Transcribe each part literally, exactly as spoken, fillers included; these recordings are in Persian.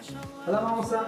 هلا مامۆستا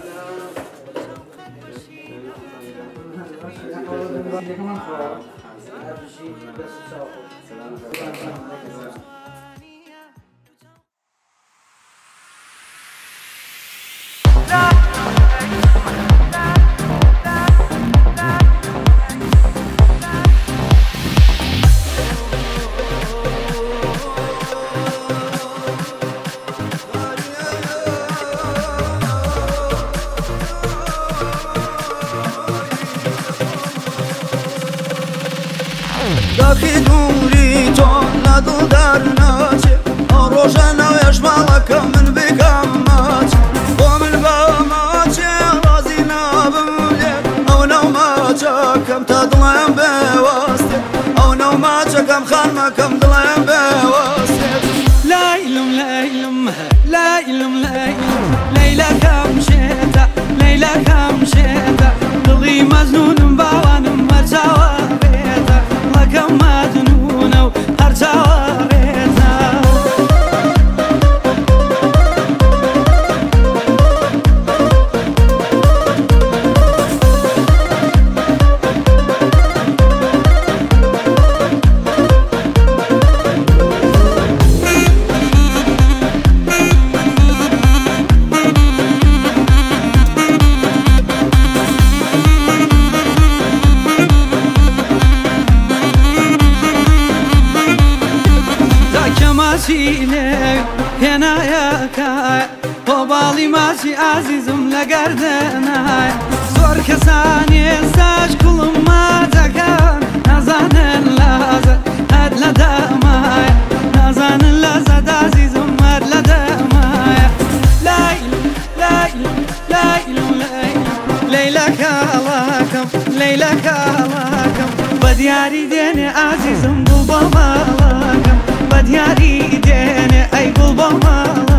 داخی دوری تو ندو در ناچه روشن ویش مالکم من بکم ماچ و من با ماچه رازی نابم لی او نو ماچه کم تا دلم بواسته او نو ماچه کم خانم کم دلم بواسته لايلم لايلم لايلم لايلم ليلى كم شتا ليلى كم شتا قلبي مجنون باوانم مرجوا بيتا لكم مجنون وهرجوا بيتا ماشيني هنا يا كاي وبالي ماشي عزيزم لقردنا زور كساني ساج كل ما تكان نزان اللازة هاد لدماي نزان اللازة عزيزم هاد لدماي لايلم لايلم لايلم لايلم ليلى كالاكم ليلى كالاكم بدياري ديني عزيزم قلبا مالاكم بدياري ديني اي قلبا مالاكم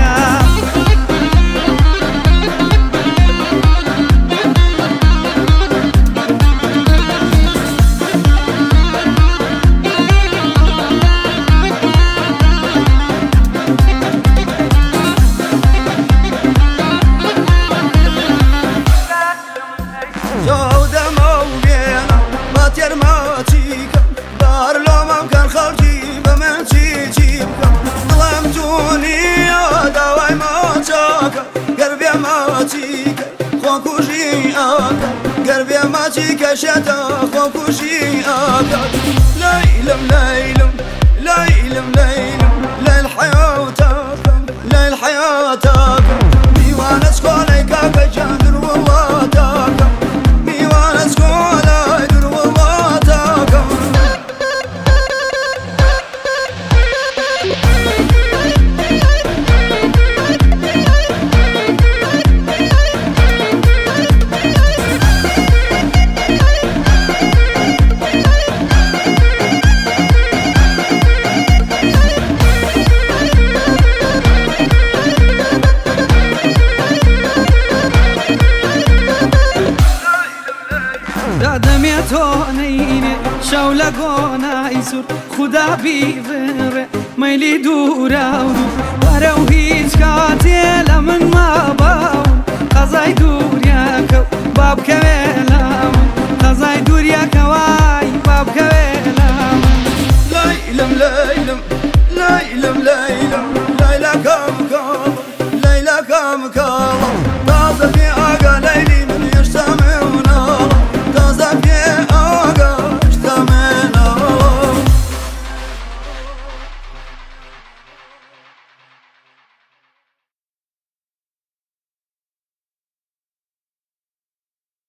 جودة موجينا باتير ما تيكا دار لو ممكن خلقي بمن تيجيبكا ظلم دنيا دواي ما تاكا قلبي ما تيكا خوكو جياكا قلبي ما تيكا شتا خوكو جياكا ليلم ليلم ليلم ليلم ليل حياتك ليل حياتك ديوانة سكوليكا كجندر والله تاكا ديوانة سكولي در والله تاكا دادم يا تونيني شاولا قونا يسور خدا بيفر ميلي دورا ودور ورا وهيج كاتي لمن